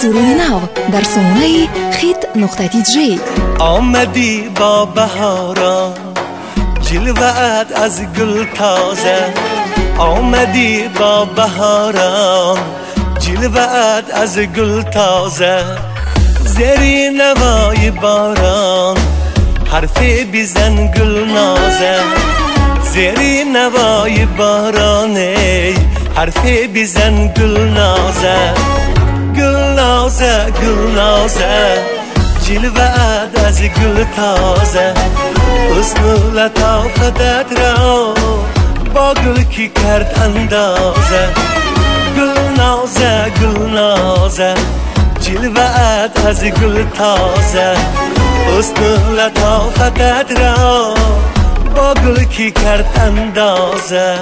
سروی نو در سامانه خیت.جی. آمدی با بهاران، جلوه‌ات از گل تازه. آمدی با بهاران، جلوه‌ات از گل تازه. زری نوای باران، حرف بیزن گل نازه. زری نوای بارانه، حرف بیزن گل نازه. گل نازه گل نازه، جلوه‌ات از گل تازه. حسن و لطافتت را با گل کی کرد اندازه. گل نازه گل نازه، جلوه‌ات از گل تازه. حسن و لطافتت را با گل کی کرد اندازه.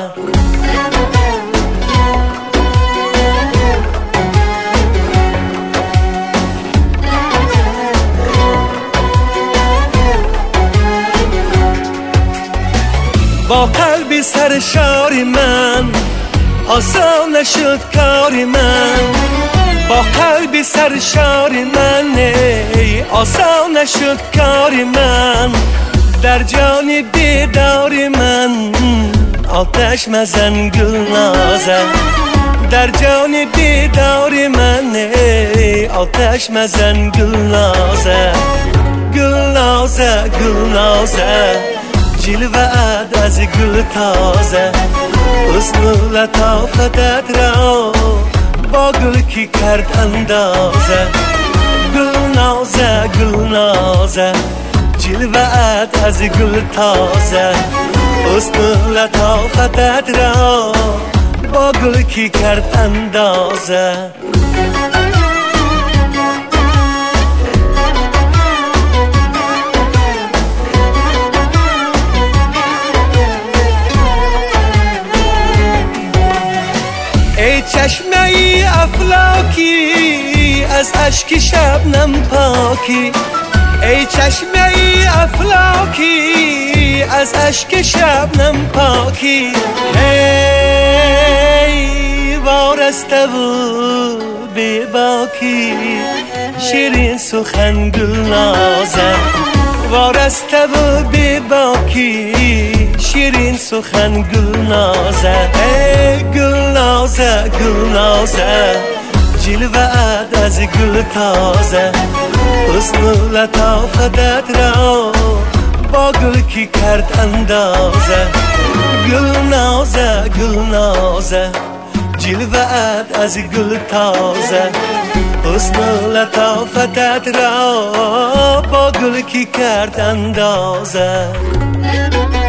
با قلبی سرشاری من آسان نشد کاری من. با قلبی سرشاری من آسان نشد کاری من. در جان بیداری من آتش مزن گل نازه. در جان بیداری من آتش مزن گل نازه. گل نازه گل نازه، جلوه‌ات از گل تازه. حسن و لطافتت را با گل کی کرد اندازه. گل نازه گل نازه، جلوه‌ات از گل تازه. حسن و لطافتت را با گل کی کرد اندازه. ای چشمه ای افلاکی از اشک شبنم پاکی. ای چشمه ای افلاکی از اشک شبنم پاکی. هی وارسته و بی باکی، شیرین سخن گل نازه. وارسته و بی باکی، شیرین سخن گل نازه. ای گل نازه گل نازه، جلوه‌ات از گل تازه. حسن و لطافتت را با گل کی کرد اندازه. گل نازه گل نازه، جلوه‌ات از گل تازه. حسن و لطافتت را با گل کی کرد اندازه.